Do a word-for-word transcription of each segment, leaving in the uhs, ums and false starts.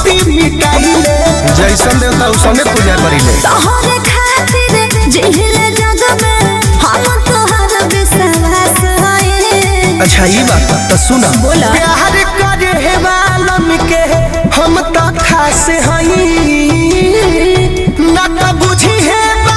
शक्ति मिटाइले जैसन देवता उसने पूजा करिले तोहरे खातिर जिहिले जग में हम तोहर विश्वास है। अच्छा ये बात तो सुना बोला प्यार करे वालन के हम तो खास हई ना तो बुझी है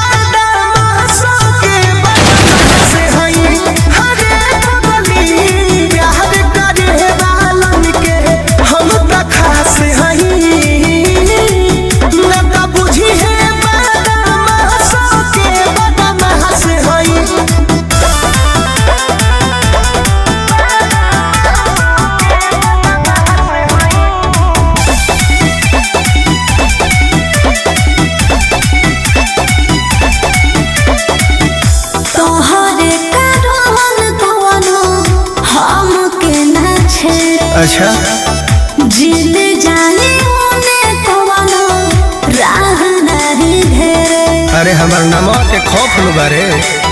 अच्छा जिद जाने होने कवनो राह नहीं घेरे। अरे हमार नाम के खौफ लुबारे